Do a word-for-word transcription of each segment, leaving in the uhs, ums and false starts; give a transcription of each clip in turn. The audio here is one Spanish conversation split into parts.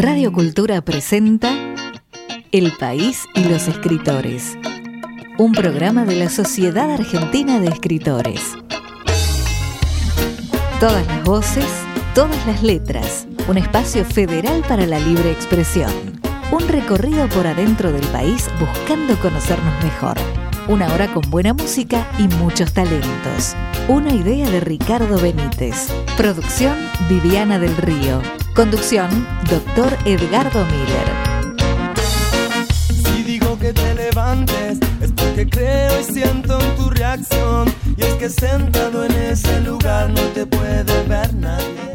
Radio Cultura presenta El País y los Escritores, un programa de la Sociedad Argentina de Escritores. Todas las voces, todas las letras, un espacio federal para la libre expresión. Un recorrido por adentro del país buscando conocernos mejor. Una hora con buena música y muchos talentos. Una idea de Ricardo Benítez. Producción Viviana del Río. Conducción Doctor Edgardo Miller. Si digo que te levantes es porque creo y siento en tu reacción. Y es que sentado en ese lugar no te puede ver nadie.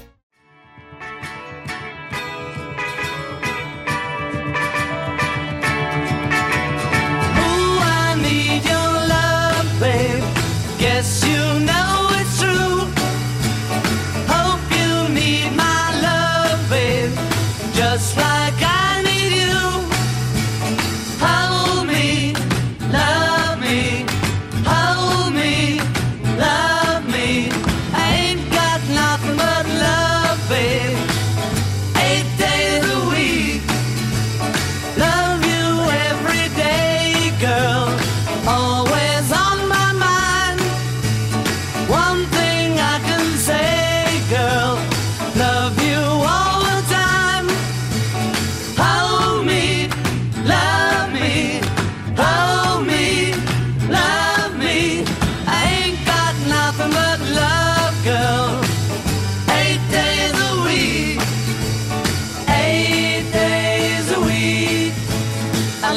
Yes, you know it's true. Hope you need my love, babe, just like I need you. Hold me, love me, hold me, love me. I ain't got nothing but love, babe, eight days a week. Love you every day, girl, always on my mind. One thing I can say, girl, love you all the time. Hold me, love me, hold me, love me. I ain't got nothing but love, girl, eight days a week, eight days a week. I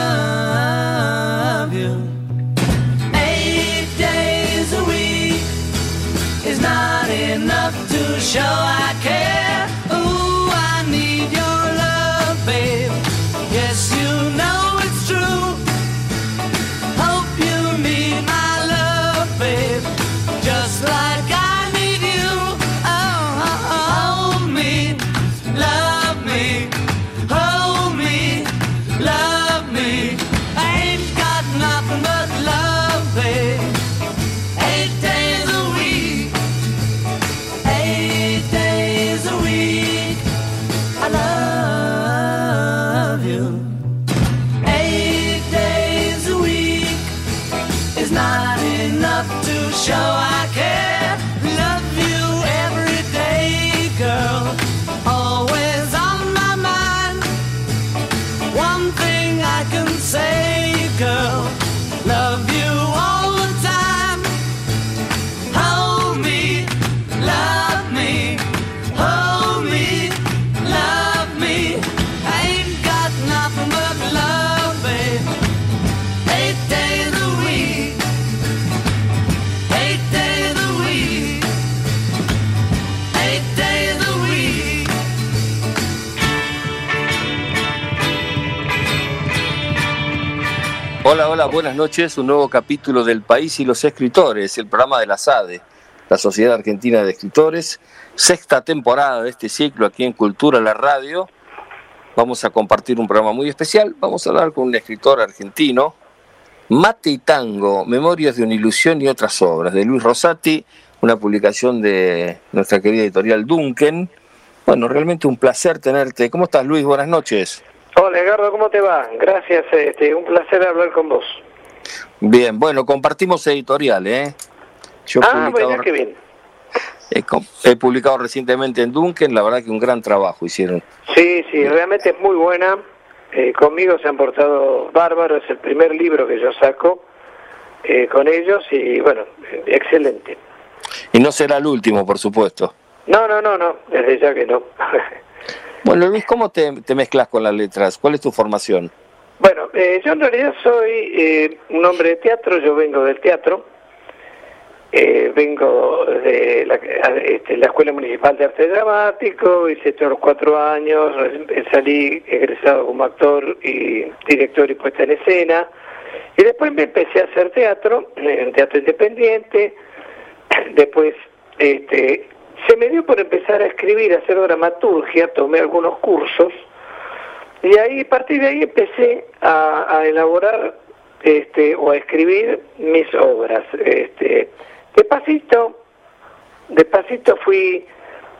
love you. Eight days a week is not enough to show I care. Ooh, I need your love, babe. Yes, you know it's true. Hope you need my love, babe, just like I need you. Oh, oh, oh. Hold me, love me, hold me, love me. I ain't got nothing but love, babe. Eight days a week, eight days a week, I love you. Eight days a week is not enough to show I care. Love you every day, girl, always on my mind. One thing I can say, girl, love you all the time. Hold me, love me, hold me, love me. I ain't got nothing but love, babe. Eight days a week, eight days a week, eight days a week. Hola, hola, buenas noches. Un nuevo capítulo del País y los Escritores, el programa de la S A D E, la Sociedad Argentina de Escritores. Sexta temporada de este ciclo aquí en Cultura, la radio. Vamos a compartir un programa muy especial. Vamos a hablar con un escritor argentino, Mate y Tango, Memorias de una ilusión y otras obras, de Luis Rosati, una publicación de nuestra querida editorial Duncan. Bueno, realmente un placer tenerte. ¿Cómo estás, Luis? Buenas noches. Hola, Edgardo, ¿cómo te va? Gracias, este, un placer hablar con vos. Bien, bueno, compartimos editorial, ¿eh? Yo he Ah, publicado, bueno, qué bien. He, com- he publicado recientemente en Duncan, la verdad que un gran trabajo hicieron. Sí, sí, realmente es muy buena. Eh, conmigo se han portado bárbaros, es el primer libro que yo saco eh, con ellos y, bueno, eh, excelente. Y no será el último, por supuesto. No, no, no, no, desde ya que no. Bueno, Luis, ¿cómo te, te mezclas con las letras? ¿Cuál es tu formación? Bueno, eh, yo en realidad soy eh, un hombre de teatro, yo vengo del teatro, eh, vengo de la, este, la Escuela Municipal de Arte Dramático, hice todos los cuatro años, salí egresado como actor y director y puesta en escena, y después me empecé a hacer teatro, en teatro independiente, después este, se me dio por empezar a escribir, a hacer dramaturgia, tomé algunos cursos, y ahí, a partir de ahí empecé a, a elaborar este, o a escribir mis obras. Este, despacito, despacito fui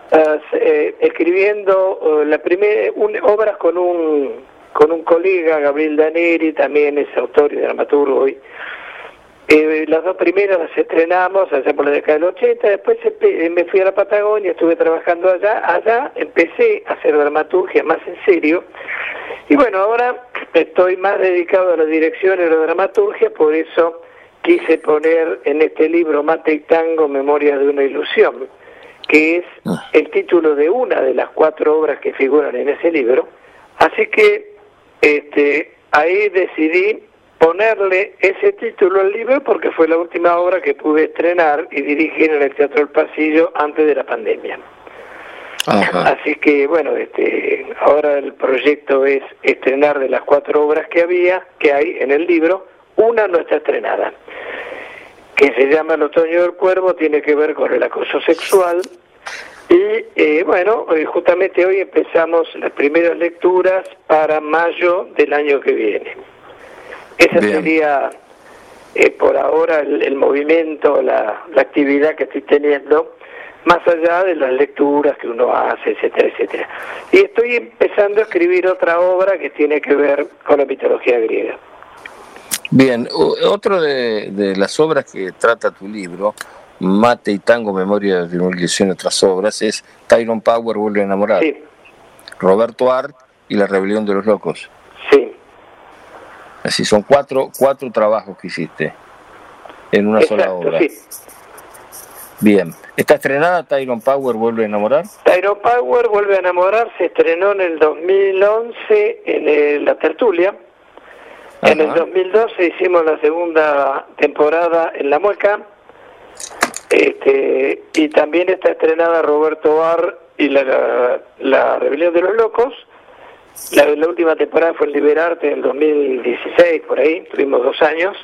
uh, eh, escribiendo uh, la primera un, obras con un con un colega, Gabriel Daneri, también es autor y dramaturgo hoy. Eh, las dos primeras las estrenamos allá por la década del ochenta, después me fui a la Patagonia, estuve trabajando allá, allá empecé a hacer dramaturgia más en serio, y bueno, ahora estoy más dedicado a la dirección y a la dramaturgia, por eso quise poner en este libro Mate y Tango, Memorias de una Ilusión, que es el título de una de las cuatro obras que figuran en ese libro, así que este, ahí decidí ponerle ese título al libro porque fue la última obra que pude estrenar y dirigir en el Teatro del Pasillo antes de la pandemia. Ajá. Así que bueno, este, ahora el proyecto es estrenar de las cuatro obras que había, que hay en el libro, una no está estrenada, que se llama El Otoño del Cuervo, tiene que ver con el acoso sexual. Y eh, bueno, justamente hoy empezamos las primeras lecturas para mayo del año que viene. Esa Bien. sería eh, por ahora el, el movimiento, la, la actividad que estoy teniendo, más allá de las lecturas que uno hace, etcétera, etcétera. Y estoy empezando a escribir otra obra que tiene que ver con la mitología griega. Bien, otro de, de las obras que trata tu libro, Mate y Tango, Memoria de una Ilusión y otras obras, es Tyrone Power vuelve a enamorar. Sí. Roberto Art y La Rebelión de los Locos. Sí. Así son cuatro cuatro trabajos que hiciste en una Exacto, sola obra. Sí. Bien. ¿Está estrenada Tyrone Power vuelve a enamorar? Tyrone Power vuelve a enamorar, se estrenó en el dos mil once en el, La Tertulia. Ajá. En el dos mil doce hicimos la segunda temporada en La Mueca. Este, y también está estrenada Roberto Art y la, la, la Rebelión de los Locos. La, la última temporada fue el Liberarte en el dos mil dieciséis, por ahí, tuvimos dos años.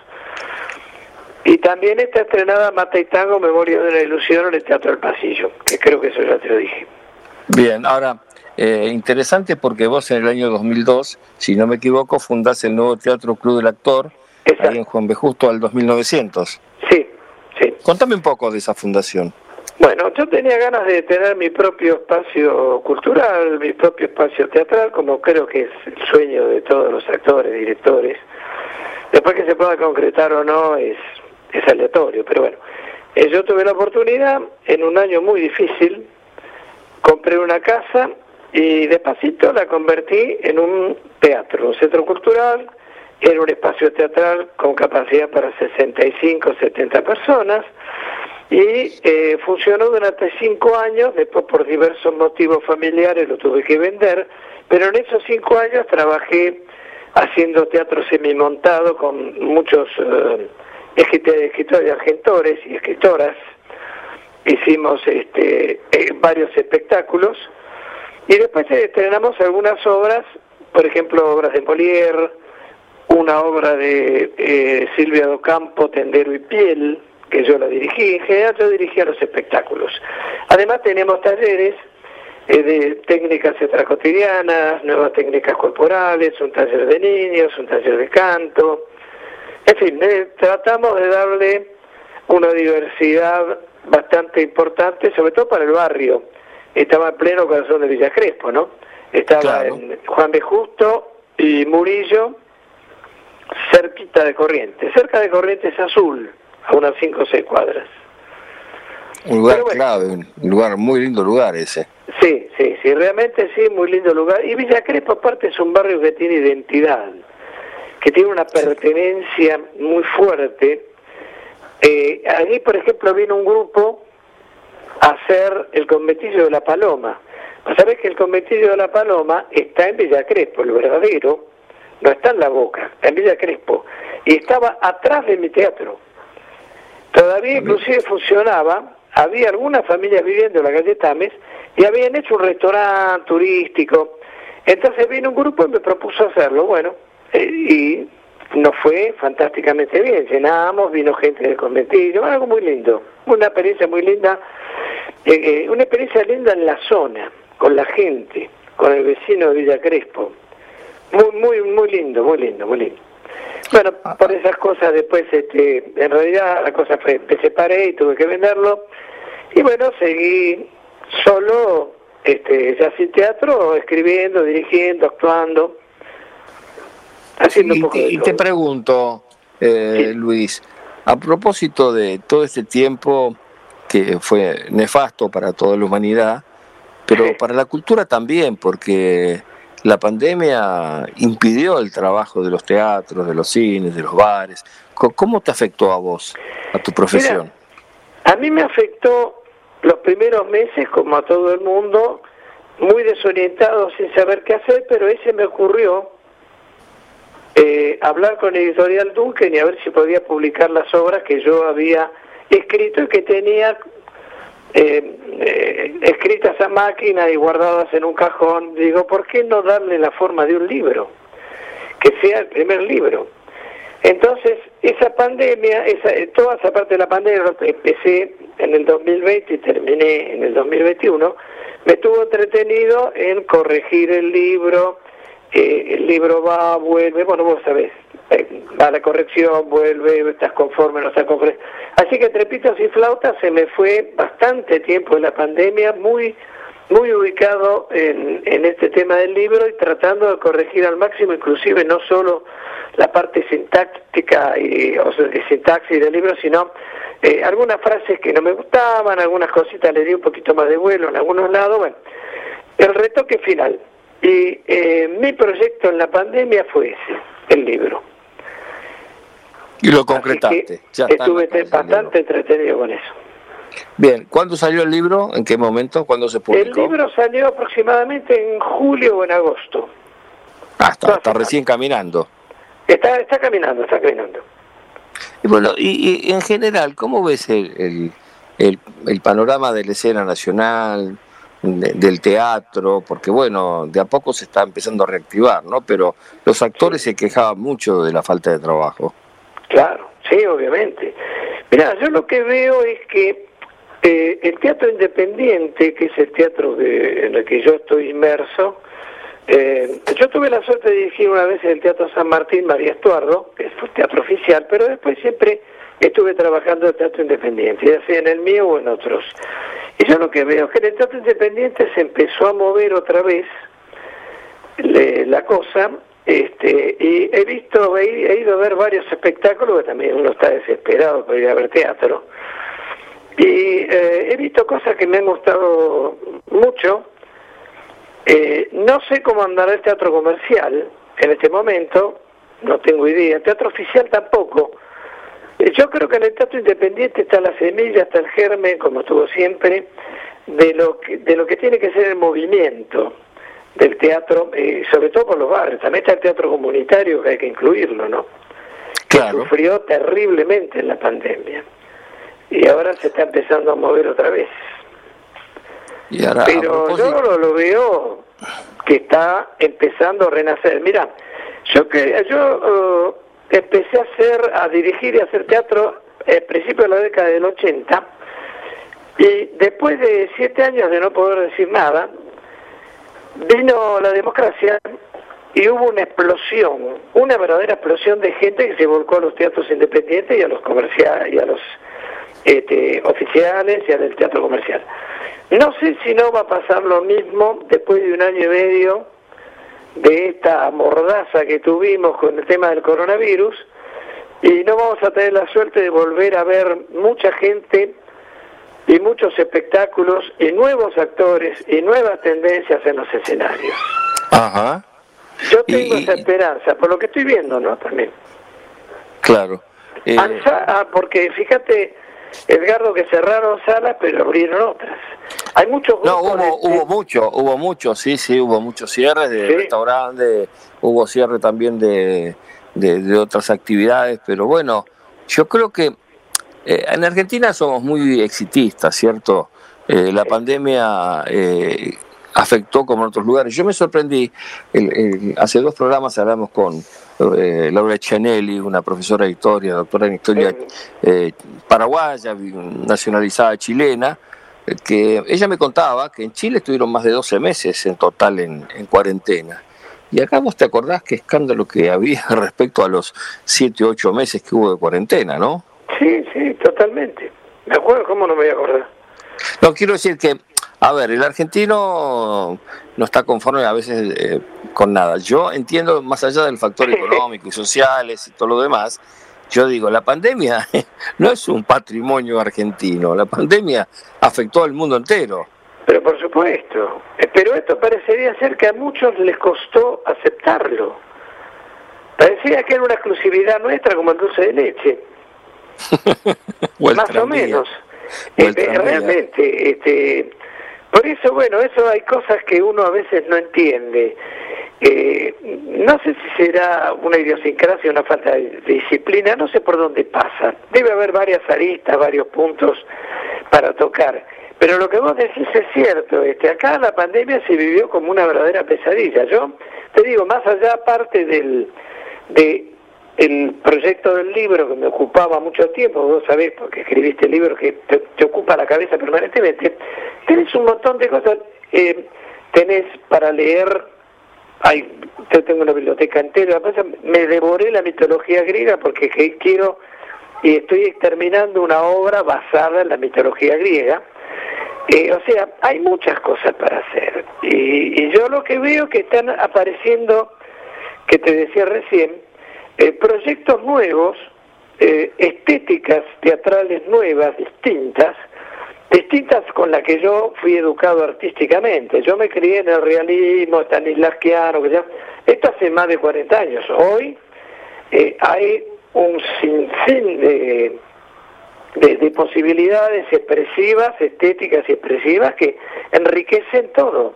Y también está estrenada Mate y Tango, Memoria de una Ilusión en el Teatro del Pasillo, que creo que eso ya te lo dije. Bien, ahora, eh, interesante porque vos en el año dos mil dos, si no me equivoco, fundás el nuevo Teatro Club del Actor, Exacto. ahí en Juan B. Justo al dos mil novecientos. Sí, sí. Contame un poco de esa fundación. Bueno, yo tenía ganas de tener mi propio espacio cultural, mi propio espacio teatral, como creo que es el sueño de todos los actores, directores. Después que se pueda concretar o no es, es aleatorio, pero bueno. Eh, yo tuve la oportunidad, en un año muy difícil, compré una casa y despacito la convertí en un teatro, un centro cultural, en un espacio teatral con capacidad para sesenta y cinco, setenta personas. Y eh, funcionó durante cinco años, después por diversos motivos familiares lo tuve que vender, pero en esos cinco años trabajé haciendo teatro semimontado con muchos eh, escritores y agentores y escritoras. Hicimos este, eh, varios espectáculos y después estrenamos algunas obras, por ejemplo, obras de Molière, una obra de eh, Silvia Docampo, Tendero y Piel, que yo la dirigí. En general yo dirigía los espectáculos. Además teníamos talleres eh, de técnicas extracotidianas, nuevas técnicas corporales, un taller de niños, un taller de canto. En fin, eh, tratamos de darle una diversidad bastante importante, sobre todo para el barrio. Estaba en pleno corazón de Villa Crespo, ¿no? Estaba claro. en Juan B. Justo y Murillo, cerquita de Corrientes. Cerca de Corrientes Azul, a unas cinco o seis cuadras. Un lugar bueno, clave, un lugar, muy lindo lugar ese. Sí, sí, sí, realmente sí, muy lindo lugar. Y Villa Crespo aparte es un barrio que tiene identidad, que tiene una pertenencia muy fuerte. Eh, allí, por ejemplo, vino un grupo a hacer el conventillo de la Paloma. Sabés que el conventillo de la Paloma está en Villa Crespo, el verdadero, no está en La Boca, está en Villa Crespo, y estaba atrás de mi teatro. Todavía inclusive funcionaba, había algunas familias viviendo en la calle Tames y habían hecho un restaurante turístico. Entonces vino un grupo y me propuso hacerlo, bueno, eh, y nos fue fantásticamente bien, llenamos, vino gente del conventillo, algo muy lindo, una experiencia muy linda, eh, una experiencia linda en la zona, con la gente, con el vecino de Villa Crespo, muy, muy, muy lindo, muy lindo, muy lindo. Bueno, por esas cosas después, este, en realidad la cosa fue, me separé y tuve que venderlo, y bueno, seguí, solo este, ya sin teatro, escribiendo, dirigiendo, actuando, haciendo y, un poco de y todo. te pregunto, eh, Sí. Luis, a propósito de todo este tiempo que fue nefasto para toda la humanidad, pero Sí. para la cultura también, porque la pandemia impidió el trabajo de los teatros, de los cines, de los bares. Co- ¿Cómo te afectó a vos, a tu profesión? Mira, a mí me afectó los primeros meses, como a todo el mundo, muy desorientado, sin saber qué hacer, pero ahí se me ocurrió eh, hablar con Editorial Duncan y a ver si podía publicar las obras que yo había escrito y que tenía eh, eh, escritas a máquina y guardadas en un cajón. Digo, ¿por qué no darle la forma de un libro? Que sea el primer libro. Entonces, esa pandemia, esa, toda esa parte de la pandemia, empecé en el dos mil veinte y terminé en el dos mil veintiuno, me estuvo entretenido en corregir el libro, eh, el libro va, vuelve, bueno, vos sabés, eh, va a la corrección, vuelve, estás conforme, no estás conforme. Así que entre pitos y flautas se me fue bastante tiempo en la pandemia, muy muy ubicado en, en este tema del libro y tratando de corregir al máximo, inclusive no solo la parte sintáctica y, o sea, de sintaxis del libro, sino eh, algunas frases que no me gustaban, algunas cositas le di un poquito más de vuelo en algunos lados. Bueno, el retoque final. Y eh, mi proyecto en la pandemia fue ese, el libro. Y lo Así concretaste. que Ya está en estuve la calle, bastante el libro. entretenido con eso. Bien, ¿cuándo salió el libro? ¿En qué momento? ¿Cuándo se El publicó? libro salió aproximadamente en julio o en agosto. Ah, está, no, está sí, recién caminando. Está, está caminando, está caminando. Y bueno, y, y en general, ¿cómo ves el, el, el, el panorama de la escena nacional, de- del teatro? Porque bueno, de a poco se está empezando a reactivar, ¿no? Pero los actores se quejaban mucho de la falta de trabajo. Claro, sí, obviamente. Mirá, yo lo que veo es que eh, el teatro independiente, que es el teatro de, en el que yo estoy inmerso, eh, yo tuve la suerte de dirigir una vez en el Teatro San Martín María Estuardo, que fue teatro oficial, pero después siempre estuve trabajando en el teatro independiente, ya sea en el mío o en otros. Y yo lo que veo es que en el teatro independiente se empezó a mover otra vez le- la cosa, este, y he visto, he, he ido a ver varios espectáculos, que también uno está desesperado por ir a ver teatro, y eh, he visto cosas que me han gustado mucho. Eh, no sé cómo andará el teatro comercial en este momento, no tengo idea, el teatro oficial tampoco. Eh, Yo creo que en el teatro independiente está la semilla, está el germen, como estuvo siempre, de lo que, de lo que tiene que ser el movimiento del teatro, eh, sobre todo por los barrios. También está el teatro comunitario, que hay que incluirlo, ¿no? Que Claro. sufrió terriblemente en la pandemia. Y ahora se está empezando a mover otra vez. Y ahora, a Pero propósito- yo lo, lo veo que está empezando a renacer. Mira, yo que yo eh, empecé a hacer, a dirigir y a hacer teatro al principio de la década del ochenta, y después de siete años de no poder decir nada, vino la democracia y hubo una explosión, una verdadera explosión de gente que se volcó a los teatros independientes y a los comerciales y a los este, oficiales y al teatro comercial. No sé si no va a pasar lo mismo después de un año y medio de esta mordaza que tuvimos con el tema del coronavirus, y no vamos a tener la suerte de volver a ver mucha gente y muchos espectáculos y nuevos actores y nuevas tendencias en los escenarios. Ajá, Yo tengo Y- esa esperanza, por lo que estoy viendo, ¿no? También. claro. Eh, Alza- ah, porque fíjate, Edgardo, que cerraron salas, pero abrieron otras. Hay muchos No, grupos hubo, de- hubo mucho, hubo mucho, sí, sí, hubo muchos cierres de Sí. restaurantes, hubo cierre también de, de, de otras actividades, pero bueno, yo creo que eh, en Argentina somos muy exitistas, ¿cierto? Eh, la pandemia eh, afectó como en otros lugares. Yo me sorprendí, el- el- hace dos programas hablamos con eh, Laura Cianelli, una profesora de historia, doctora en historia eh, paraguaya, nacionalizada chilena, que ella me contaba que en Chile estuvieron más de doce meses en total en, en cuarentena. Y acá vos te acordás qué escándalo que había respecto a los siete u ocho meses que hubo de cuarentena, ¿no? Sí, sí, totalmente. Me acuerdo, ¿cómo no me voy a acordar? No, quiero decir que A ver, el argentino no está conforme a veces eh, con nada. Yo entiendo, más allá del factor económico y sociales y todo lo demás, yo digo, la pandemia no es un patrimonio argentino, la pandemia afectó al mundo entero. Pero por supuesto, pero esto parecería ser que a muchos les costó aceptarlo. Parecía que era una exclusividad nuestra como el dulce de leche. O Más o menos. Este, realmente, este, por eso, bueno, eso hay cosas que uno a veces no entiende. Eh, no sé si será una idiosincrasia, una falta de disciplina, no sé por dónde pasa. Debe haber varias aristas, varios puntos para tocar. Pero lo que vos decís es cierto, este, acá la pandemia se vivió como una verdadera pesadilla. Yo te digo, más allá aparte del de el proyecto del libro que me ocupaba mucho tiempo, vos sabés porque escribiste el libro que te, te ocupa la cabeza permanentemente, tenés un montón de cosas, eh, tenés para leer. Ay, yo tengo una biblioteca entera, me devoré la mitología griega porque que quiero y estoy terminando una obra basada en la mitología griega. Eh, o sea, hay muchas cosas para hacer y, y yo lo que veo que están apareciendo, que te decía recién, eh, proyectos nuevos, eh, estéticas teatrales nuevas, distintas, distintas con las que yo fui educado artísticamente. Yo me crié en el realismo stanislavskiano, que ya, esto hace más de cuarenta años. Hoy eh, hay un sinfín de, de, de posibilidades expresivas, estéticas y expresivas que enriquecen todo.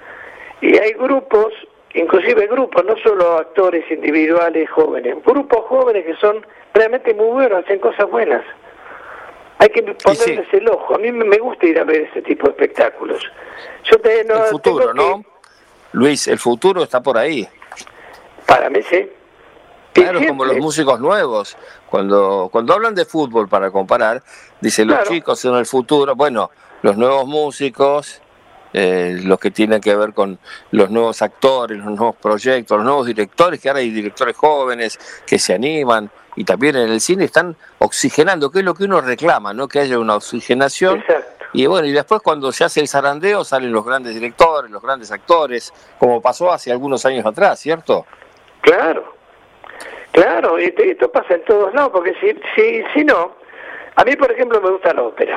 Y hay grupos, inclusive grupos, no solo actores individuales jóvenes, grupos jóvenes que son realmente muy buenos, hacen cosas buenas. Hay que ponerles sí. el ojo. A mí me gusta ir a ver ese tipo de espectáculos. Yo te, no, el futuro, ¿no? Que... Luis, el futuro está por ahí. Para mí sí. Claro, como los músicos nuevos. Cuando cuando hablan de fútbol, para comparar, dicen los claro. chicos en el futuro. Bueno, los nuevos músicos, eh, los que tienen que ver con los nuevos actores, los nuevos proyectos, los nuevos directores, que ahora hay directores jóvenes que se animan. Y también en el cine están oxigenando, que es lo que uno reclama, ¿no? Que haya una oxigenación. Exacto. Y bueno, y después cuando se hace el zarandeo salen los grandes directores, los grandes actores, como pasó hace algunos años atrás, ¿cierto? Claro, claro, y esto pasa en todos lados, porque si, si, si no, a mí por ejemplo me gusta la ópera.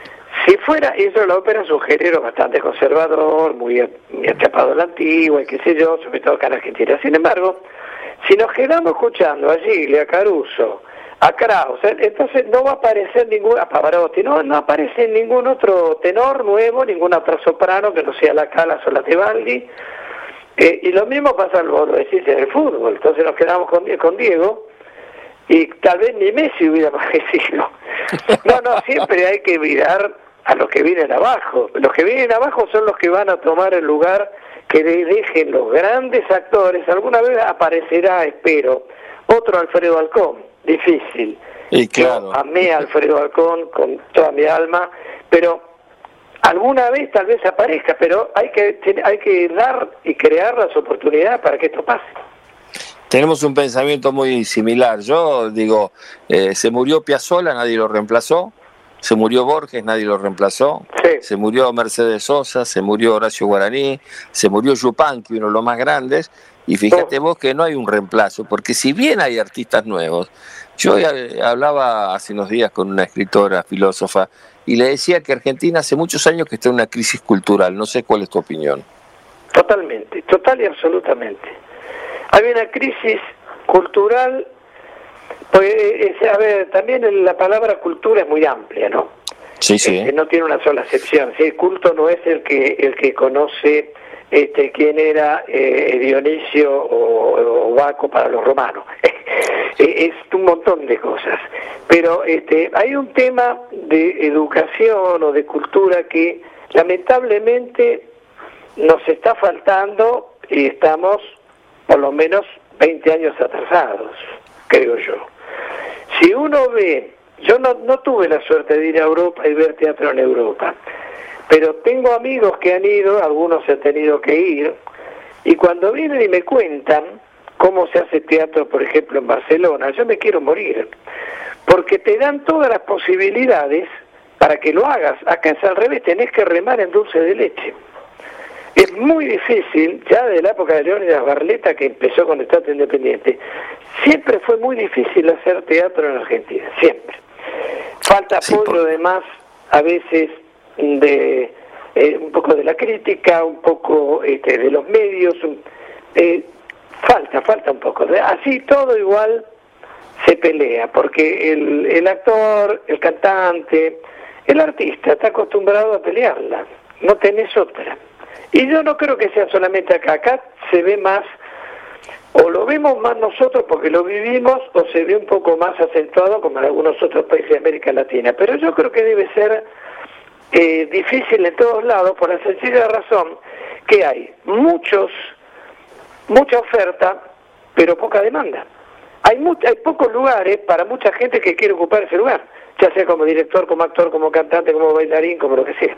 Si fuera, y eso la ópera es un género bastante conservador, muy, muy atrapado a la antigua, y qué sé yo, sobre todo acá en Argentina. Sin embargo, si nos quedamos escuchando a Gigli, a Caruso, a Kraus, entonces no va a aparecer ningún, a Pavarotti, no, no aparece ningún otro tenor nuevo, ninguna otra soprano que no sea la Callas o la Tebaldi, eh, y lo mismo pasa, vos lo decís, en el fútbol. Entonces nos quedamos con, con Diego, y tal vez ni Messi hubiera aparecido. No, no, siempre hay que mirar a los que vienen abajo. Los que vienen abajo son los que van a tomar el lugar que dejen los grandes actores. Alguna vez aparecerá, espero, otro Alfredo Alcón, difícil. Y claro. Yo amé a Alfredo Alcón con toda mi alma, pero alguna vez tal vez aparezca, pero hay que hay que dar y crear las oportunidades para que esto pase. Tenemos un pensamiento muy similar. Yo digo, eh, se murió Piazzolla, nadie lo reemplazó. Se murió Borges, nadie lo reemplazó. Sí. Se murió Mercedes Sosa, se murió Horacio Guaraní, se murió Yupanqui, uno de los más grandes. Y fíjate oh. vos que no hay un reemplazo, porque si bien hay artistas nuevos, yo hablaba hace unos días con una escritora, filósofa, y le decía que Argentina hace muchos años que está en una crisis cultural. No sé cuál es tu opinión. Totalmente, total y absolutamente. Hay una crisis cultural. Pues, a ver, también la palabra cultura es muy amplia, ¿no? Sí, sí. Este, no tiene una sola acepción. ¿Sí? El culto no es el que el que conoce este, quién era eh, Dionisio o, o Baco para los romanos. Es un montón de cosas. Pero este, hay un tema de educación o de cultura que lamentablemente nos está faltando y estamos por lo menos veinte años atrasados, creo yo. Si uno ve, yo no, no tuve la suerte de ir a Europa y ver teatro en Europa, pero tengo amigos que han ido, algunos han tenido que ir, y cuando vienen y me cuentan cómo se hace teatro, por ejemplo, en Barcelona, yo me quiero morir, porque te dan todas las posibilidades para que lo hagas. Acá es al revés, tenés que remar en dulce de leche. Es muy difícil, ya de la época de Leónidas Barletta, que empezó con el Teatro Independiente, siempre fue muy difícil hacer teatro en Argentina, siempre. Falta apoyo, sí, por... además, a veces, de eh, un poco de la crítica, un poco este, de los medios, un, eh, falta, falta un poco. Así todo igual se pelea, porque el, el actor, el cantante, el artista está acostumbrado a pelearla, no tenés otra. Y yo no creo que sea solamente acá, acá se ve más, o lo vemos más nosotros porque lo vivimos, o se ve un poco más acentuado como en algunos otros países de América Latina. Pero yo creo que debe ser eh, difícil en todos lados, por la sencilla razón que hay muchos, mucha oferta, pero poca demanda. Hay, much, hay pocos lugares para mucha gente que quiere ocupar ese lugar, ya sea como director, como actor, como cantante, como bailarín, como lo que sea.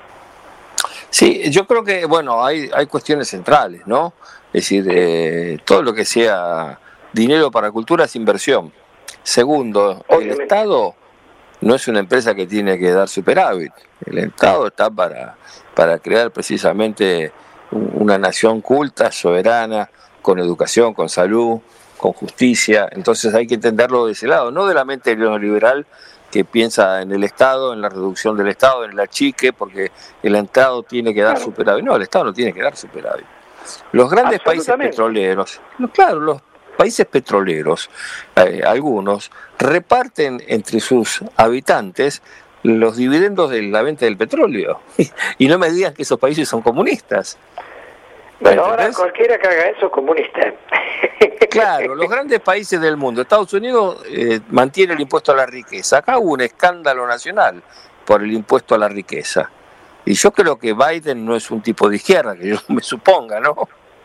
Sí, yo creo que, bueno, hay, hay cuestiones centrales, ¿no? Es decir, eh, todo lo que sea dinero para cultura es inversión. Segundo, Obviamente. El Estado no es una empresa que tiene que dar superávit. El Estado está para, para crear precisamente una nación culta, soberana, con educación, con salud, con justicia. Entonces hay que entenderlo de ese lado, no de la mente neoliberal que piensa en el Estado, en la reducción del Estado, en el achique, porque el Estado tiene que dar claro. superávit. No, el Estado no tiene que dar superávit. Los grandes países petroleros, no, claro, los países petroleros, eh, algunos, reparten entre sus habitantes los dividendos de la venta del petróleo. Y no me digan que esos países son comunistas. Bueno, ahora cualquiera que haga eso es comunista. Claro, los grandes países del mundo. Estados Unidos eh, mantiene el impuesto a la riqueza. Acá hubo un escándalo nacional por el impuesto a la riqueza. Y yo creo que Biden no es un tipo de izquierda, que yo me suponga, ¿no?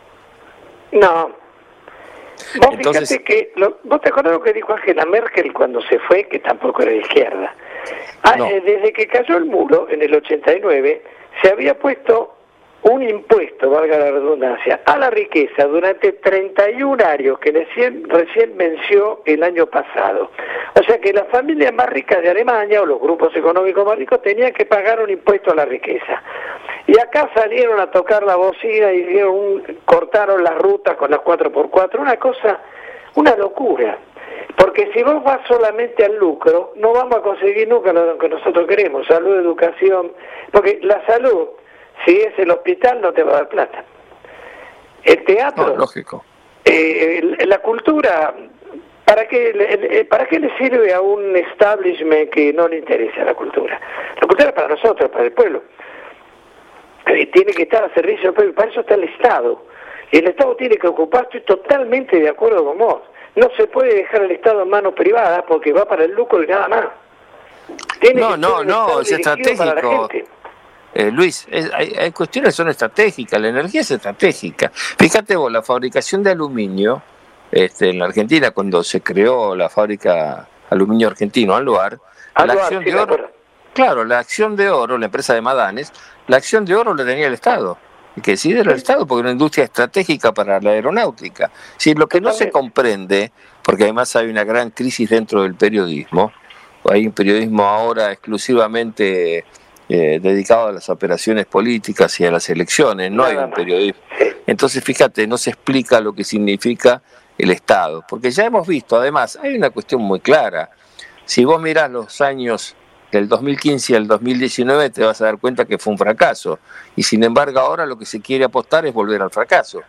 No. Vos Entonces, fíjate que, lo, vos te acordás lo que dijo Angela Merkel cuando se fue, que tampoco era de izquierda. Ah, no. eh, desde que cayó el muro en el ochenta y nueve, se había puesto un impuesto, valga la redundancia, a la riqueza durante treinta y un años, que recién, recién venció el año pasado. O sea que las familias más ricas de Alemania, o los grupos económicos más ricos, tenían que pagar un impuesto a la riqueza. Y acá salieron a tocar la bocina y dieron un, cortaron las rutas con las cuatro por cuatro, una cosa, una locura. Porque si vos vas solamente al lucro, no vamos a conseguir nunca lo que nosotros queremos, salud, educación, porque la salud, si es el hospital, no te va a dar plata. El teatro, no, lógico. Eh, la cultura, ¿para qué, ¿para qué le sirve a un establishment que no le interesa la cultura? La cultura es para nosotros, para el pueblo. Eh, tiene que estar a servicio del pueblo, para eso está el Estado. Y el Estado tiene que ocupar, estoy totalmente de acuerdo con vos. No se puede dejar el Estado en manos privadas porque va para el lucro y nada más. Tiene no, que no, no, es estratégico. Eh, Luis, es, hay, hay cuestiones que son estratégicas, la energía es estratégica. Fíjate vos, la fabricación de aluminio este, en la Argentina, cuando se creó la fábrica Aluminio Argentino, Aluar, la acción de oro, claro, la acción de oro, la empresa de Madanes, la acción de oro la tenía el Estado, y que decide era el Estado, porque es una industria estratégica para la aeronáutica. Si lo que no se comprende, porque además hay una gran crisis dentro del periodismo, hay un periodismo ahora exclusivamente Eh, dedicado a las operaciones políticas y a las elecciones, no hay un periodismo. Entonces, fíjate, no se explica lo que significa el Estado, porque ya hemos visto, además, hay una cuestión muy clara. Si vos mirás los años del dos mil quince al dos mil diecinueve, te vas a dar cuenta que fue un fracaso, y sin embargo ahora lo que se quiere apostar es volver al fracaso.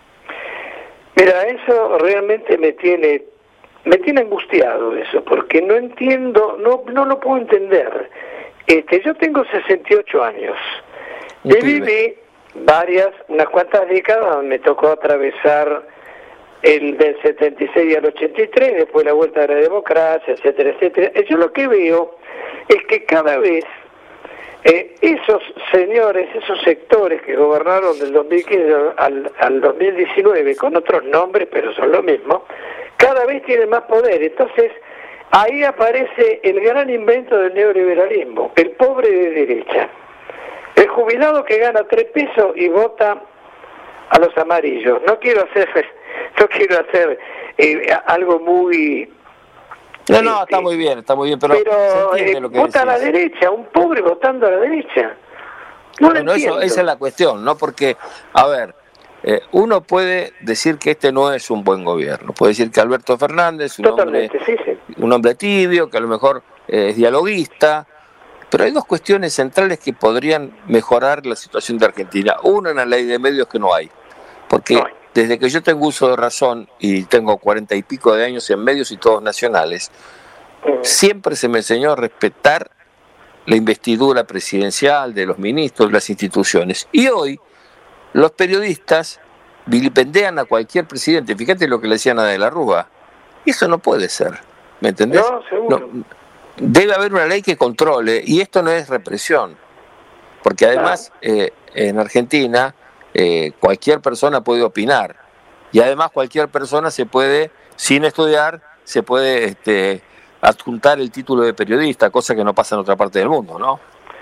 Mira, eso realmente me tiene, me tiene angustiado eso, porque no entiendo, no, no lo puedo entender. Este, yo tengo sesenta y ocho años. Yo viví varias, unas cuantas décadas, me tocó atravesar el del setenta y seis al ochenta y tres, después la vuelta de la democracia, etcétera, etcétera. Yo lo que veo es que cada vez eh, esos señores, esos sectores que gobernaron del dos mil quince al, al dos mil diecinueve, con otros nombres, pero son lo mismo, cada vez tienen más poder. Entonces, ahí aparece el gran invento del neoliberalismo, el pobre de derecha. El jubilado que gana tres pesos y vota a los amarillos. No quiero hacer, no quiero hacer eh, algo muy No, no, está muy bien, está muy bien, pero, pero se entiende eh, lo que vota a la decís. derecha, un pobre votando a la derecha. No lo Bueno, entiendo. eso, esa es la cuestión, ¿no? Porque, a ver, eh, uno puede decir que este no es un buen gobierno, puede decir que Alberto Fernández es un hombre, Totalmente, sí, sí. un hombre tibio, que a lo mejor eh, es dialoguista, pero hay dos cuestiones centrales que podrían mejorar la situación de Argentina. Una en la ley de medios que no hay, porque No hay. desde que yo tengo uso de razón y tengo cuarenta y pico de años en medios y todos nacionales, siempre se me enseñó a respetar la investidura presidencial, de los ministros, de las instituciones. Y hoy los periodistas vilipendean a cualquier presidente. Fíjate lo que le decían a De la Rúa. Y eso no puede ser, ¿me entendés? No, seguro. No, debe haber una ley que controle, y esto no es represión. Porque además, eh, en Argentina, eh, cualquier persona puede opinar. Y además cualquier persona se puede, sin estudiar, se puede... este adjuntar el título de periodista, cosa que no pasa en otra parte del mundo, ¿no?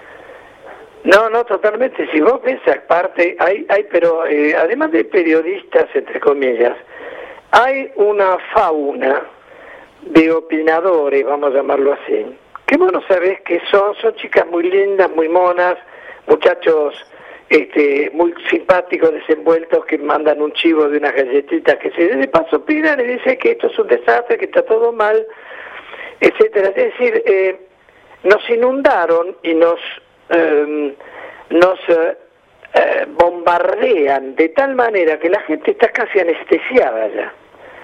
No, no, totalmente. Si vos ves aparte, hay, hay, pero eh, además de periodistas, entre comillas, hay una fauna de opinadores, vamos a llamarlo así, que vos no sabés qué son, son chicas muy lindas, muy monas, muchachos este, muy simpáticos, desenvueltos, que mandan un chivo de unas galletitas, que se de paso opinan y dicen que esto es un desastre, que está todo mal, etcétera. Es decir, eh, nos inundaron y nos eh, nos eh, eh, bombardean de tal manera que la gente está casi anestesiada ya.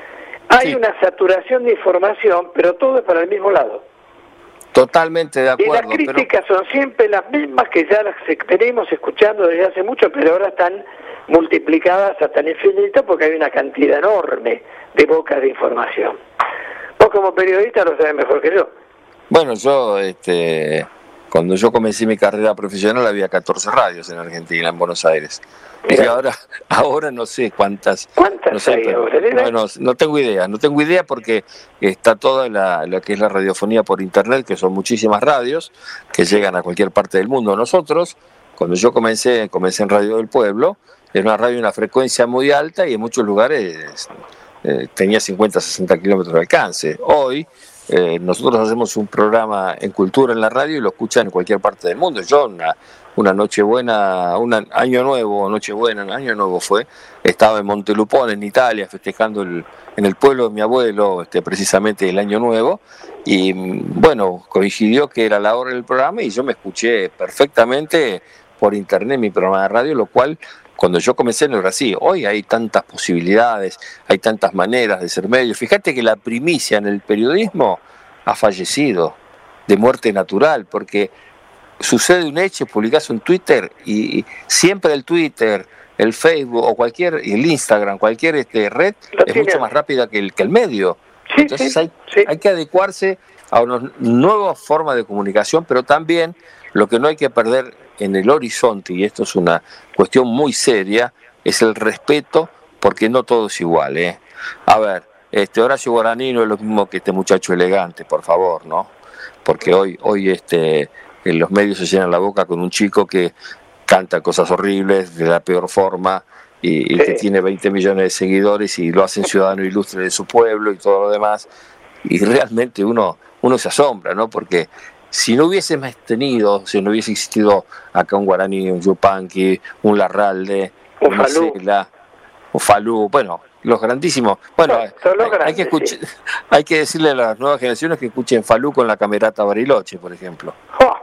Hay Sí. una saturación de información, pero todo es para el mismo lado. Totalmente de Y las acuerdo, pero críticas son siempre las mismas que ya las venimos escuchando desde hace mucho, pero ahora están multiplicadas hasta el infinito porque hay una cantidad enorme de bocas de información. Vos como periodista lo sabés mejor que yo. bueno, yo, este, cuando yo comencé mi carrera profesional había catorce radios en Argentina, en Buenos Aires. Mirá. Y ahora, ahora no sé cuántas. ¿Cuántas no sé, hay pero- ahora? ¿Verdad? bueno, no tengo idea, no tengo idea porque está toda la, lo que es la radiofonía por internet, que son muchísimas radios que llegan a cualquier parte del mundo. Nosotros, cuando yo comencé, comencé en Radio del Pueblo, era una radio de una frecuencia muy alta y en muchos lugares eh, tenía cincuenta, sesenta kilómetros de alcance. Hoy eh, nosotros hacemos un programa en cultura en la radio y lo escuchan en cualquier parte del mundo. Yo una, una Nochebuena, un año nuevo, Nochebuena, año nuevo fue, estaba en Montelupone, en Italia, festejando el, en el pueblo de mi abuelo, este, precisamente el año nuevo, y bueno, coincidió que era la hora del programa y yo me escuché perfectamente por internet mi programa de radio, lo cual cuando yo comencé no era así. Hoy hay tantas posibilidades, hay tantas maneras de ser medio. Fíjate que la primicia en el periodismo ha fallecido de muerte natural, porque sucede un hecho, publicás un Twitter y siempre el Twitter, el Facebook o cualquier, el Instagram, cualquier este, red Lo es tiene. mucho más rápida que el, que el medio. Sí, Entonces sí, hay, sí. hay que adecuarse a unas nuevas formas de comunicación, pero también lo que no hay que perder en el horizonte, y esto es una cuestión muy seria, es el respeto, porque no todo es igual, ¿eh? A ver, este Horacio Guaraní no es lo mismo que este muchacho elegante, por favor, ¿no? Porque hoy, hoy este, en los medios se llenan la boca con un chico que canta cosas horribles, de la peor forma, y, y Sí. que tiene veinte millones de seguidores y lo hacen ciudadano ilustre de su pueblo y todo lo demás, y realmente uno, uno se asombra, ¿no? Porque si no hubiésemos tenido, si no hubiese existido acá un Guaraní, un Yupanqui, un Larralde, Un un Falú. Isela, un Falú, bueno, los grandísimos. Bueno, Son- son los hay, hay que grandes, escuchar, hay que decirle a las nuevas generaciones que escuchen Falú con la Camerata Bariloche, por ejemplo. ¡Oh!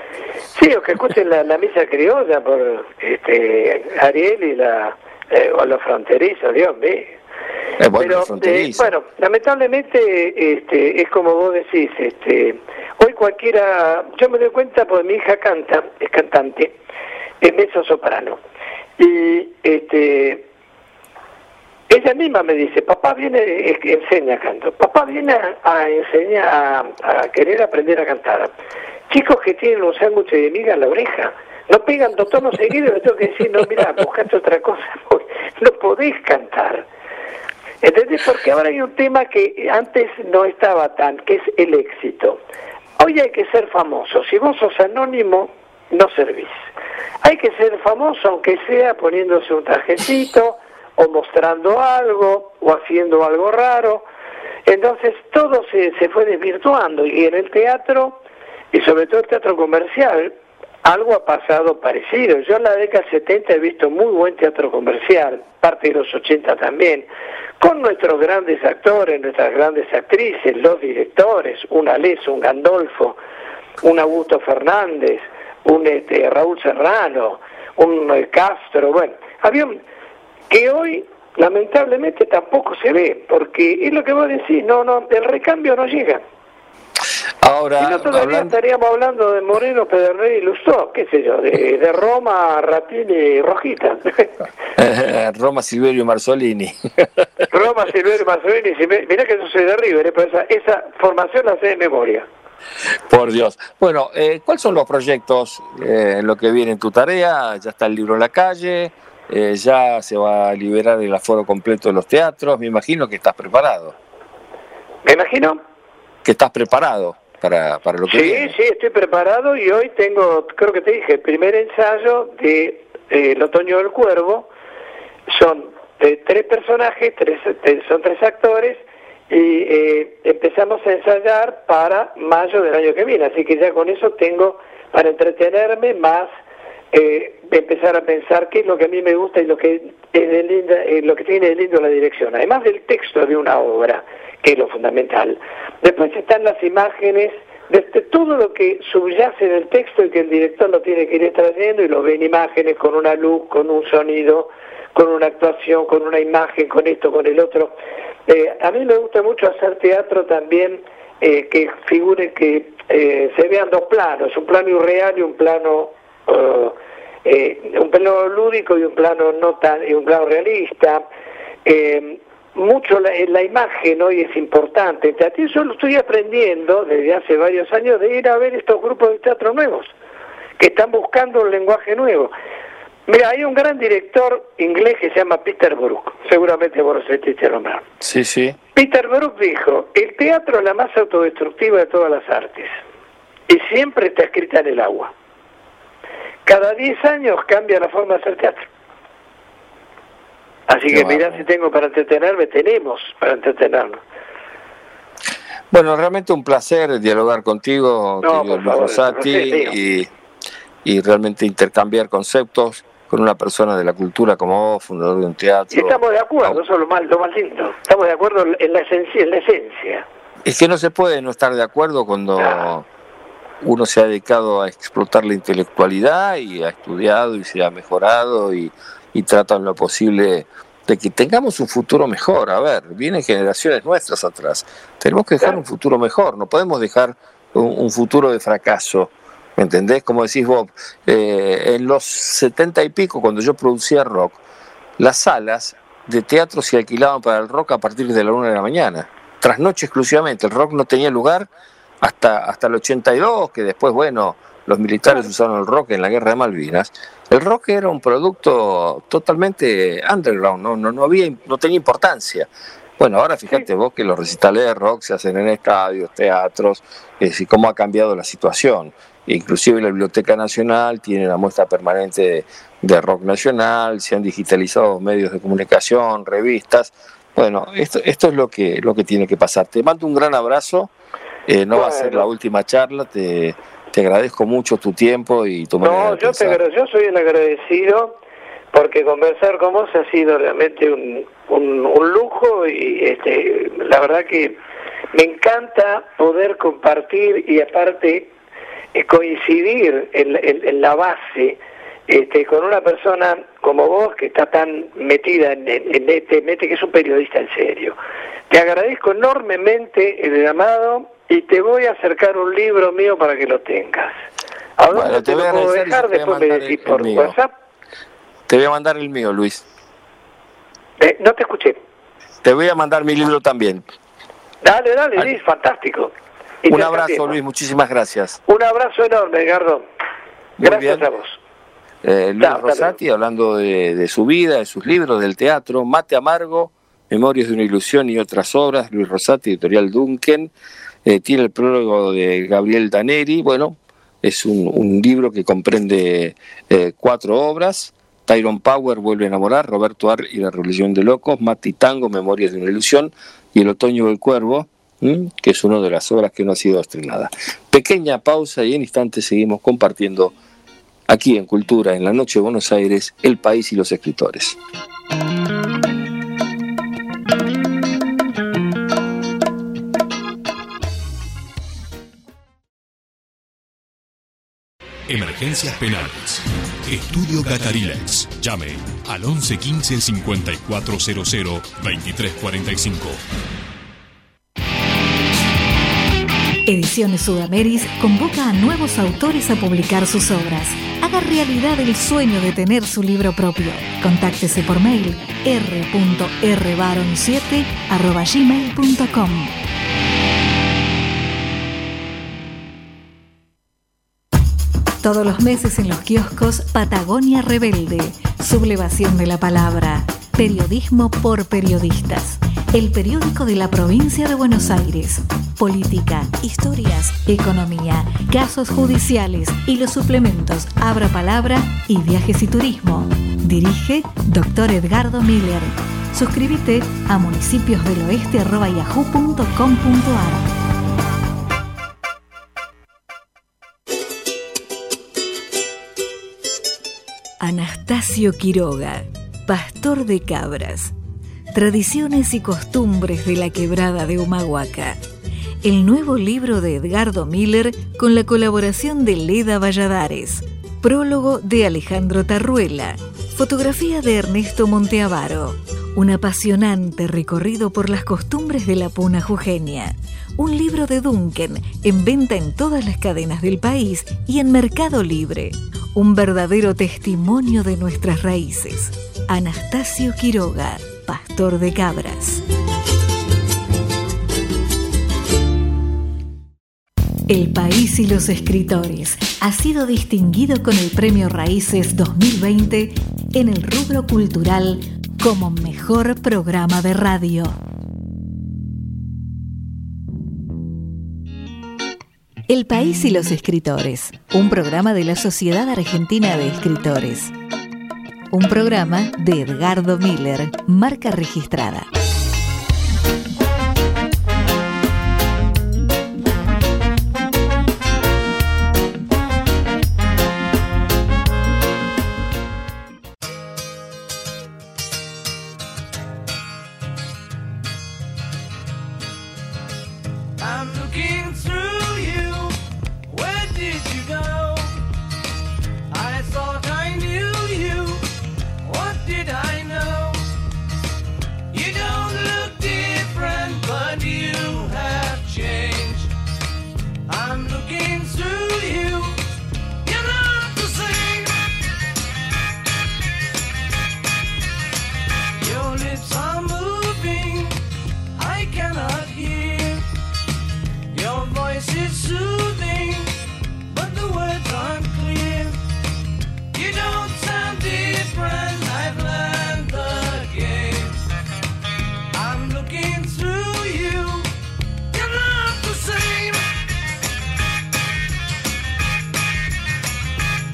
Sí, o que escuchen la, la misa criolla por este Ariel y la eh, o los fronterizos, Dios mío. Es bueno, Pero, fronterizo. eh, bueno, lamentablemente este, es como vos decís, este, hoy cualquiera, yo me doy cuenta porque mi hija canta, es cantante, es mezzo soprano, y este, ella misma me dice, papá viene, eh, enseña canto, papá viene a, a enseñar, a, a querer aprender a cantar. Chicos que tienen un sándwich de miga en la oreja, no pegan dos tonos seguidos, le tengo que decir, no, mira, buscate otra cosa, porque no podés cantar. ¿Entendés? Porque ahora hay un tema que antes no estaba tan, que es el éxito. Hoy hay que ser famoso. Si vos sos anónimo, no servís. Hay que ser famoso, aunque sea poniéndose un trajecito, o mostrando algo, o haciendo algo raro. Entonces todo se, se fue desvirtuando, y en el teatro, y sobre todo el teatro comercial, algo ha pasado parecido. Yo en la década setenta he visto muy buen teatro comercial, parte de los ochenta también, con nuestros grandes actores, nuestras grandes actrices, los directores, un Aleso, un Gandolfo, un Augusto Fernández, un este, Raúl Serrano, un eh, Castro, bueno, había un, que hoy lamentablemente tampoco se ve, porque es lo que vos decís, no, no, el recambio no llega. Ahora, si no, todavía hablando... estaríamos hablando de Moreno, Pedernera y Lustó, qué sé yo, de, de Roma, Ratini y Rojita. Roma, Silverio y Marzolini. Roma, Silverio y Marzolini, mirá que yo soy de River, pero esa, esa formación la sé de memoria. Por Dios. Bueno, eh, ¿cuáles son los proyectos eh, en lo que viene en tu tarea? Ya está el libro en la calle, eh, ya se va a liberar el aforo completo de los teatros, me imagino que estás preparado. ¿Me imagino? Que estás preparado para, para lo que sí, viene. Sí, sí, estoy preparado, y hoy tengo, creo que te dije, el primer ensayo de eh, El Otoño del Cuervo. Son eh, tres personajes, tres, eh, son tres actores, y eh, empezamos a ensayar para mayo del año que viene, así que ya con eso tengo para entretenerme, más eh, empezar a pensar qué es lo que a mí me gusta y lo que es de linda, eh, lo que tiene de lindo la dirección, además del texto de una obra, que es lo fundamental. Después están las imágenes, desde todo lo que subyace en el texto y que el director lo tiene que ir trayendo, y lo ve en imágenes, con una luz, con un sonido, con una actuación, con una imagen, con esto, con el otro. Eh, a mí me gusta mucho hacer teatro también, eh, que figure, que eh, se vean dos planos, un plano irreal y un plano uh, eh, un plano lúdico y un plano no tan, y un plano realista. Eh, mucho la, la imagen hoy es importante. Yo lo estoy aprendiendo desde hace varios años, de ir a ver estos grupos de teatro nuevos que están buscando un lenguaje nuevo. Mira, hay un gran director inglés que se llama Peter Brook, seguramente vos lo sentiste nombrar. Sí, sí. Peter Brook dijo: el teatro es la más autodestructiva de todas las artes, y siempre está escrita en el agua. Cada diez años cambia la forma de hacer teatro. Así que mirá, si tengo para entretenerme, tenemos para entretenernos. Bueno, realmente un placer dialogar contigo, no, querido Luis favor, Rosati, no sé, y, y realmente intercambiar conceptos con una persona de la cultura como vos, fundador de un teatro. Y estamos de acuerdo, eso es lo más, lo más lindo. Estamos de acuerdo en la esencia. En la esencia. Es que no se puede no estar de acuerdo cuando ah. uno se ha dedicado a explotar la intelectualidad y ha estudiado y se ha mejorado y, y trata en lo posible de que tengamos un futuro mejor. A ver, vienen generaciones nuestras atrás. Tenemos que dejar un futuro mejor, no podemos dejar un, un futuro de fracaso. ¿Me entendés? Como decís vos, eh, en los setenta y pico, cuando yo producía rock, las salas de teatro se alquilaban para el rock a partir de la una de la mañana, trasnoche exclusivamente. El rock no tenía lugar hasta, hasta el ochenta y dos, que después, bueno, los militares usaron el rock en la guerra de Malvinas. El rock era un producto totalmente underground, no, no, no, había, no tenía importancia. Bueno, ahora fíjate vos que los recitales de rock se hacen en estadios, teatros, y cómo ha cambiado la situación. Inclusive la Biblioteca Nacional tiene la muestra permanente de, de rock nacional, se han digitalizado medios de comunicación, revistas. Bueno, esto, esto es lo que, lo que tiene que pasar. Te mando un gran abrazo, eh, no bueno. va a ser la última charla, te, te agradezco mucho tu tiempo y tu manera no, de yo pensar. te, yo soy el agradecido, porque conversar con vos ha sido realmente un, un, un lujo, y este, la verdad que me encanta poder compartir y aparte coincidir en, en, en la base este, con una persona como vos, que está tan metida en, en, en este, mete que es un periodista en serio. Te agradezco enormemente el llamado, y te voy a acercar un libro mío para que lo tengas. ¿A dónde bueno, te, te lo puedo dejar? Después me decís por mío. WhatsApp. Te voy a mandar el mío, Luis. Eh, no te escuché. Te voy a mandar mi libro también. Dale, dale, Luis, fantástico. Y un abrazo, tiempo. Luis, muchísimas gracias. Un abrazo enorme, Edgardo. Gracias a vos. Eh, Luis no, Rosati, hablando de, de su vida, de sus libros, del teatro, Mate Amargo, Memorias de una ilusión y otras obras, Luis Rosati, editorial Duncan, eh, tiene el prólogo de Gabriel Daneri. Bueno, es un, un libro que comprende eh, cuatro obras, Tyrone Power vuelve a enamorar, Roberto Ar y la Revolución de Locos, Mati Tango, Memorias de una ilusión y El otoño del cuervo, ¿m? que es una de las obras que no ha sido estrenada. Pequeña pausa y en instantes seguimos compartiendo aquí en Cultura, en la Noche de Buenos Aires, El País y los escritores. Emergencias penales. Estudio Catarilex. Llame al once quince cincuenta y cuatro cero cero veintitrés cuarenta y cinco. Ediciones Sudameris convoca a nuevos autores a publicar sus obras. Haga realidad el sueño de tener su libro propio. Contáctese por mail r punto r baron siete arroba gmail punto com. Todos los meses en los kioscos, Patagonia Rebelde, sublevación de la palabra, periodismo por periodistas, el periódico de la provincia de Buenos Aires, política, historias, economía, casos judiciales y los suplementos Abra Palabra y Viajes y Turismo. Dirige doctor Edgardo Miller. Suscríbete a municipiosdeloeste arroba yahoo punto com punto ar. Anastasio Quiroga, pastor de cabras. Tradiciones y costumbres de la quebrada de Humahuaca. El nuevo libro de Edgardo Miller con la colaboración de Leda Valladares. Prólogo de Alejandro Tarruela. Fotografía de Ernesto Monteavaro. Un apasionante recorrido por las costumbres de la puna jujeña. Un libro de Duncan, en venta en todas las cadenas del país y en Mercado Libre. Un verdadero testimonio de nuestras raíces. Anastasio Quiroga, pastor de cabras. El País y los escritores ha sido distinguido con el Premio Raíces dos mil veinte en el rubro cultural como mejor programa de radio. El País y los escritores, un programa de la Sociedad Argentina de Escritores. Un programa de Edgardo Miller, marca registrada. I'm looking through you. Where did you go? I thought I knew you. What did I know? You don't look different, but you have changed. I'm looking through you. You're not the same. Your lips are moving. I cannot hear. Your voice is soothing, but the words aren't clear. You don't sound different, I've learned the game. I'm looking through you, you're not the same.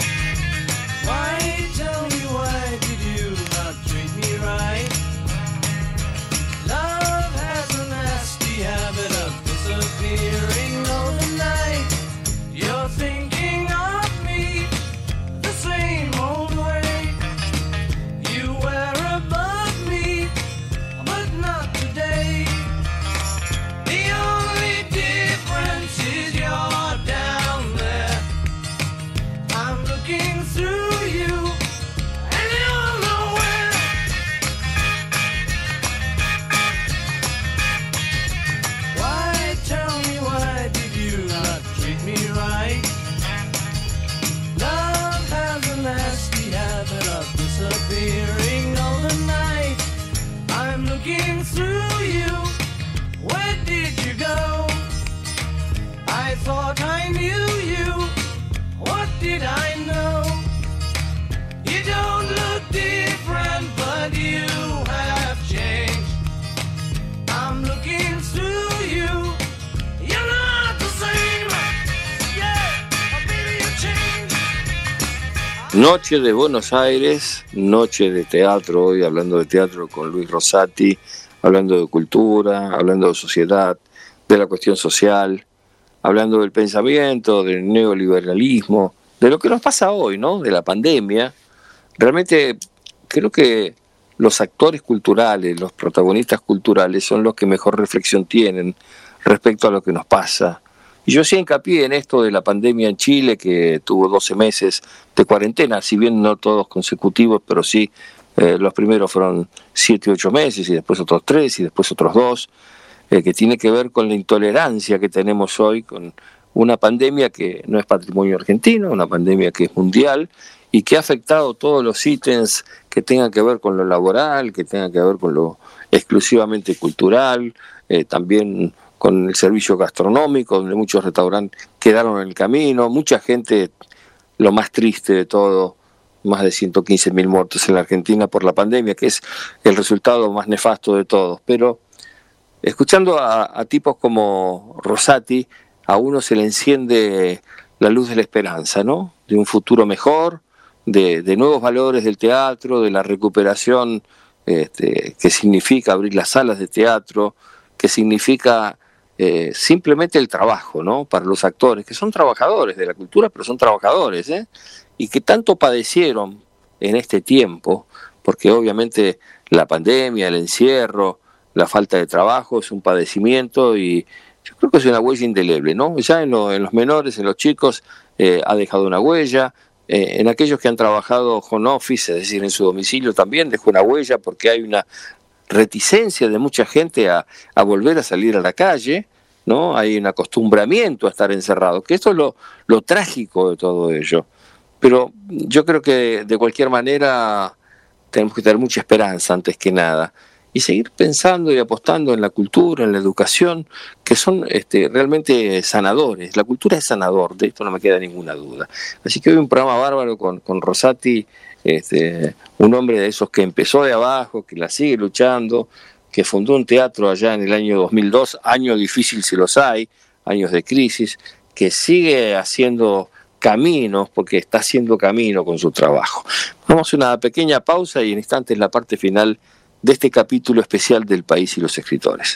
Why, tell me, why did you not treat me right? Noche de Buenos Aires, noche de teatro, hoy hablando de teatro con Luis Rosati, hablando de cultura, hablando de sociedad, de la cuestión social, hablando del pensamiento, del neoliberalismo, de lo que nos pasa hoy, ¿no? De la pandemia. Realmente creo que los actores culturales, los protagonistas culturales son los que mejor reflexión tienen respecto a lo que nos pasa. Y yo sí hincapié en esto de la pandemia en Chile, que tuvo doce meses de cuarentena, si bien no todos consecutivos, pero sí eh, los primeros fueron siete u ocho meses, y después otros tres, y después otros dos, eh, que tiene que ver con la intolerancia que tenemos hoy, con una pandemia que no es patrimonio argentino, una pandemia que es mundial, y que ha afectado todos los ítems que tengan que ver con lo laboral, que tengan que ver con lo exclusivamente cultural, eh, también con el servicio gastronómico, donde muchos restaurantes quedaron en el camino, mucha gente, lo más triste de todo, más de ciento quince mil muertos en la Argentina por la pandemia, que es el resultado más nefasto de todos. Pero escuchando a, a tipos como Rosati, a uno se le enciende la luz de la esperanza, ¿no? De un futuro mejor, de, de nuevos valores del teatro, de la recuperación este, que significa abrir las salas de teatro, que significa Eh, simplemente el trabajo, ¿no? Para los actores, que son trabajadores de la cultura, pero son trabajadores, ¿eh? Y que tanto padecieron en este tiempo, porque obviamente la pandemia, el encierro, la falta de trabajo es un padecimiento, y yo creo que es una huella indeleble, ¿no? Ya en, lo, en los menores, en los chicos, eh, ha dejado una huella, eh, en aquellos que han trabajado home office, es decir, en su domicilio también dejó una huella, porque hay una reticencia de mucha gente a, a volver a salir a la calle, ¿no? Hay un acostumbramiento a estar encerrado, que esto es lo, lo trágico de todo ello. Pero yo creo que de cualquier manera tenemos que tener mucha esperanza antes que nada, y seguir pensando y apostando en la cultura, en la educación, que son este, realmente sanadores. La cultura es sanador, de esto no me queda ninguna duda. Así que hoy un programa bárbaro con, con Rosati, Este, un hombre de esos que empezó de abajo, que la sigue luchando, que fundó un teatro allá en el año dos mil dos, año difícil si los hay, años de crisis, que sigue haciendo caminos, porque está haciendo camino con su trabajo. Vamos a una pequeña pausa y en instantes la parte final de este capítulo especial del País y los Escritores.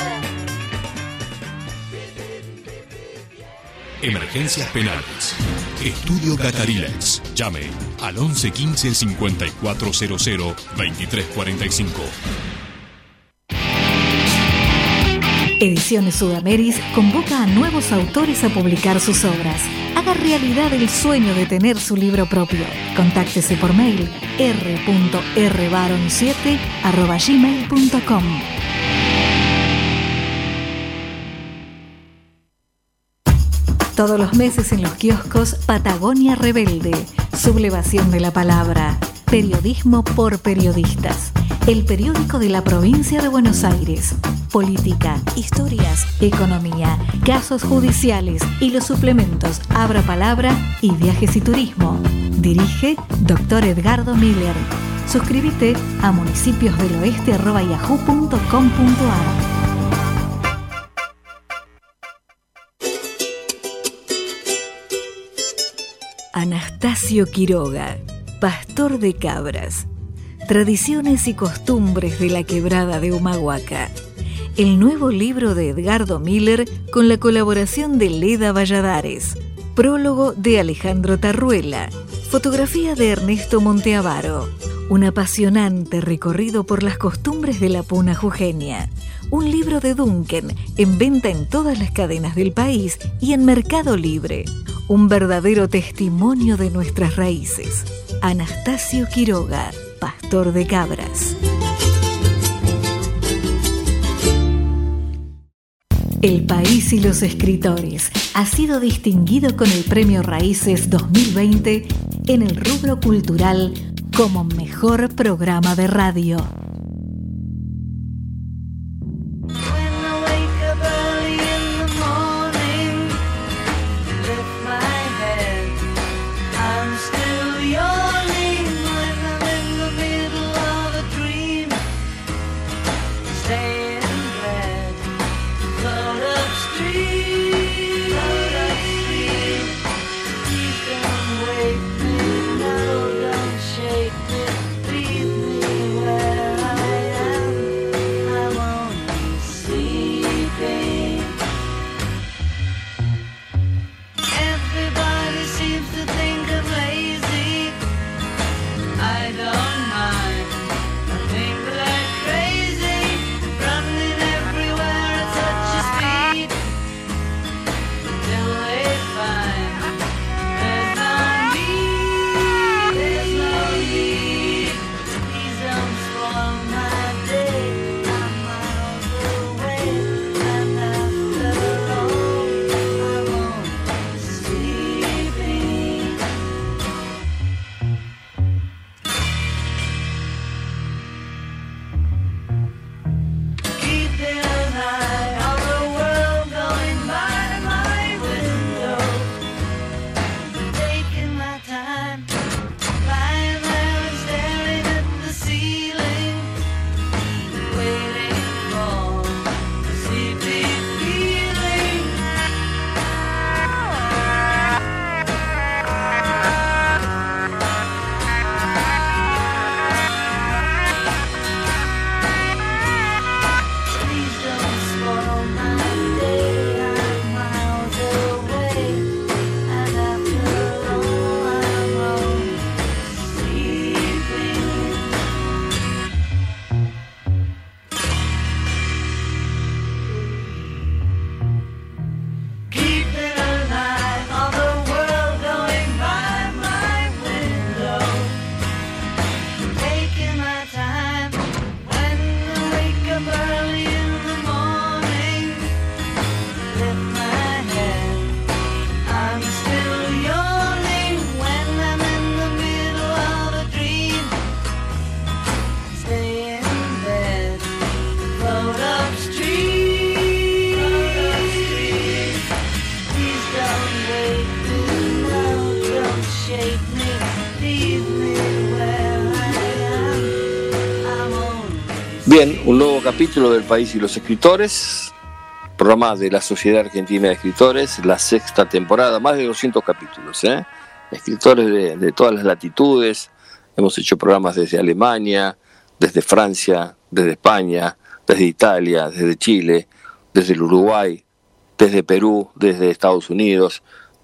Emergencias penales. Estudio Catarilex. Llame al once quince cincuenta y cuatro cero cero veintitrés cuarenta y cinco. Ediciones Sudameris convoca a nuevos autores a publicar sus obras. Haga realidad el sueño de tener su libro propio. Contáctese por mail r punto r baron siete arroba gmail punto com. Todos los meses en los kioscos Patagonia Rebelde, sublevación de la palabra, periodismo por periodistas, el periódico de la provincia de Buenos Aires, política, historias, economía, casos judiciales y los suplementos Abra Palabra y Viajes y Turismo. Dirige doctor Edgardo Miller. Suscríbete a municipiosdeloeste arroba yahoo punto com punto ar. Anastasio Quiroga, pastor de cabras. Tradiciones y costumbres de la quebrada de Humahuaca. El nuevo libro de Edgardo Miller con la colaboración de Leda Valladares. Prólogo de Alejandro Tarruela. Fotografía de Ernesto Monteavaro. Un apasionante recorrido por las costumbres de la puna jujeña. Un libro de Duncan en venta en todas las cadenas del país y en Mercado Libre. Un verdadero testimonio de nuestras raíces. Anastasio Quiroga, pastor de cabras. El País y los Escritores ha sido distinguido con el Premio Raíces dos mil veinte en el rubro cultural como mejor programa de radio. Bien, un nuevo capítulo del País y los Escritores, programa de la Sociedad Argentina de Escritores, la sexta temporada, más de doscientos capítulos, ¿eh? Escritores de, de todas las latitudes, hemos hecho programas desde Alemania, desde Francia, desde España, desde Italia, desde Chile, desde el Uruguay, desde Perú, desde Estados Unidos,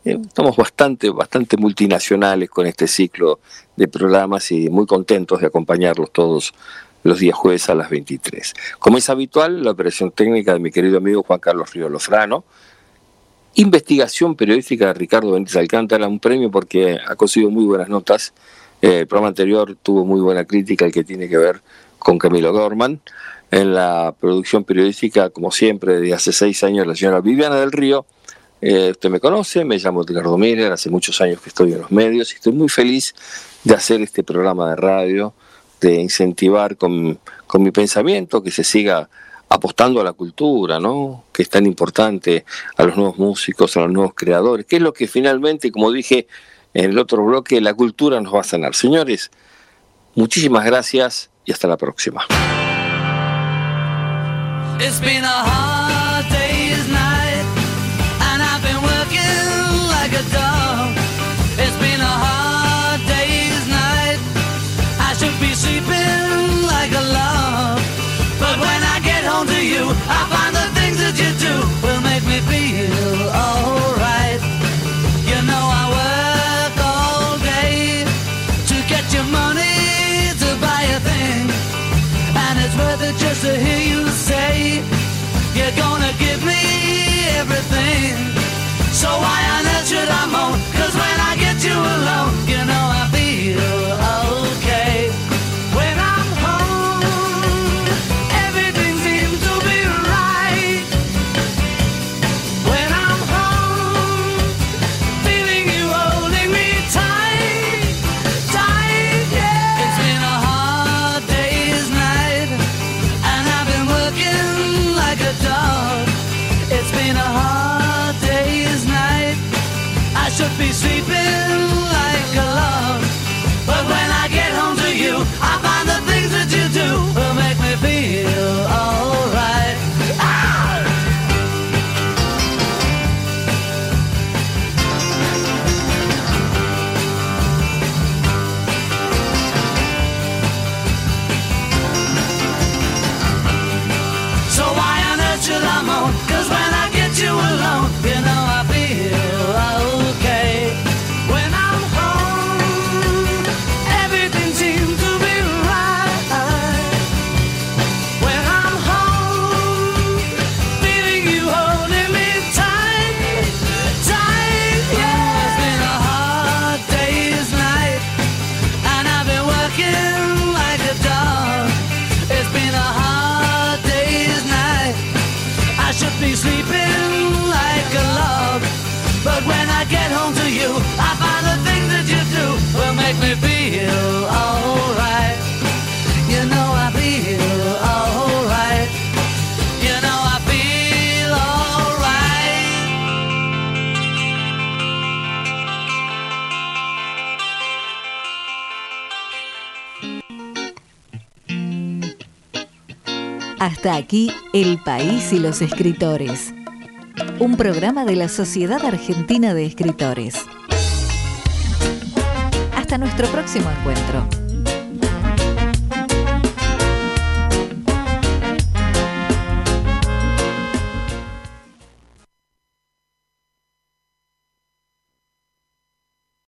Eh, estamos bastante, bastante multinacionales con este ciclo de programas y muy contentos de acompañarlos todos los días jueves a las veintitrés. Como es habitual, la operación técnica de mi querido amigo Juan Carlos Río Lofrano. Investigación periodística de Ricardo Benítez Alcántara, un premio porque ha conseguido muy buenas notas. Eh, el programa anterior tuvo muy buena crítica, el que tiene que ver con Camilo Gorman. En la producción periodística, como siempre, desde hace seis años, la señora Viviana del Río. Eh, usted me conoce, me llamo Edgardo Miller, hace muchos años que estoy en los medios y estoy muy feliz de hacer este programa de radio, de incentivar con, con mi pensamiento que se siga apostando a la cultura, ¿no? Que es tan importante, a los nuevos músicos, a los nuevos creadores, que es lo que finalmente, como dije en el otro bloque, la cultura nos va a sanar. Señores, muchísimas gracias y hasta la próxima. It's been a hard day's night, and I've been working like a dog. It's been a hard day's night, I should be sleeping like a log. But when I get home to you, I find the things that you do will make me feel alright. You know I work all day to get your money to buy a thing, and it's worth it just to hear you say you're gonna give me everything. So why on earth should I moan? 'Cause when I get you alone, you know I feel okay. When I'm home, everything seems to be right. When I'm home, feeling you holding me tight, tight, yeah. It's been a hard day's night, and I've been working like a dog. It's been a hard day's night, I should be sleeping like a log. But when I get home to you, I find the things that you do will make me feel alright. Ah! So why on earth should I moan? 'Cause when I get you alone, you know I feel okay. When I'm home, everything seems to be right. When I'm home, feeling you holding me tight, tight, yeah. It's been a hard day's night, and I've been working like a dog. It's been a hard day's night, I should be sleeping like a log. But when I get home to you, I find the things that you do will make me feel alright. You know I feel alright. You know I feel alright. Hasta aquí El País y los Escritores, un programa de la Sociedad Argentina de Escritores. Hasta nuestro próximo encuentro.